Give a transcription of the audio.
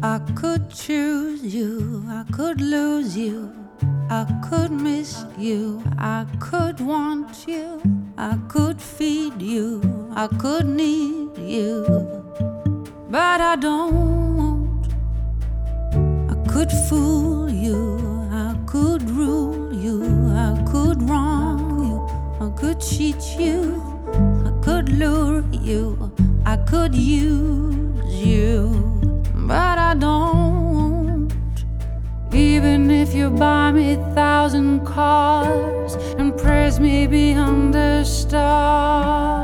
I could choose you, I could lose you, I could miss you, I could want you, I could feed you, I could need you, but I don't. I could fool you, I could rule you, I could wrong you, I could cheat you, I could lure you, I could use you, but I don't. Even if you buy me 1,000 cars and praise me beyond the stars,